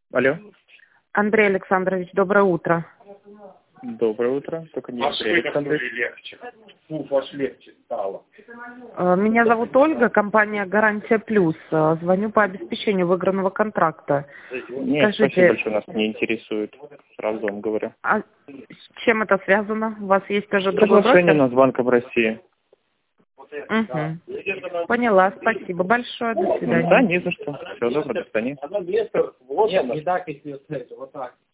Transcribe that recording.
Алло. Андрей Александрович, доброе утро. Доброе утро. Только не Андрей Александрович. легче. Аж легче стало. Меня зовут Ольга, компания «Гарантия Плюс». Звоню по обеспечению выигранного контракта. Нет, спасибо большое, нас не интересует. Сразу вам говорю. А с чем это связано? У вас есть тоже другой Соглашение брокер? нас с Банком России. Угу. Поняла, спасибо большое, до свидания. Да, не за что. Все, добро, до свидания. Одно место, вот нет, не так, если вот так.